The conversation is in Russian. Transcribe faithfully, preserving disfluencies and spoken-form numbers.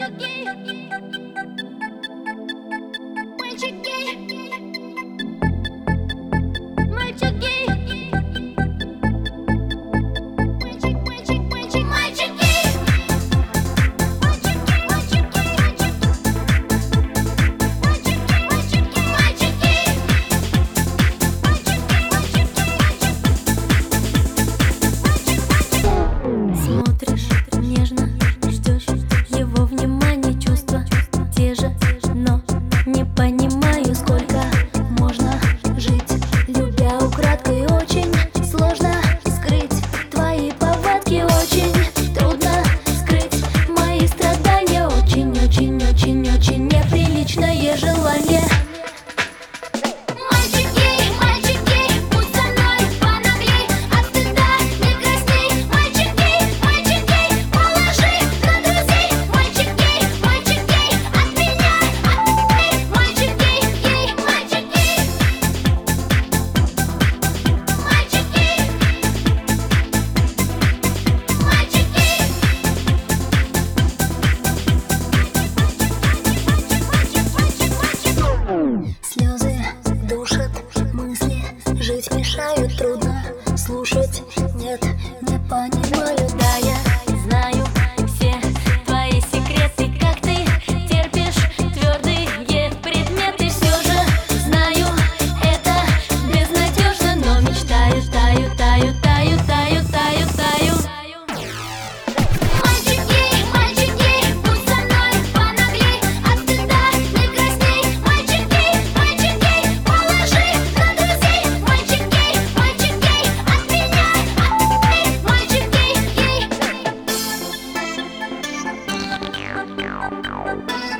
Смотришь нежно, ждешь его внимания, чувства те же, но не понимаю, сколько можно жить, любя украдкой. Очень сложно скрыть твои повадки, очень трудно скрыть мои страдания. Очень-очень-очень-очень неприличное желание. Слезы душат, мысли жить мешают, трудно слушать, нет, не понимаю. Да, я знаю все твои секреты, как ты терпишь твердые предметы. Все же знаю, это безнадежно, но мечтаю, таю, таю, таю, таю, таю, таю. Wow.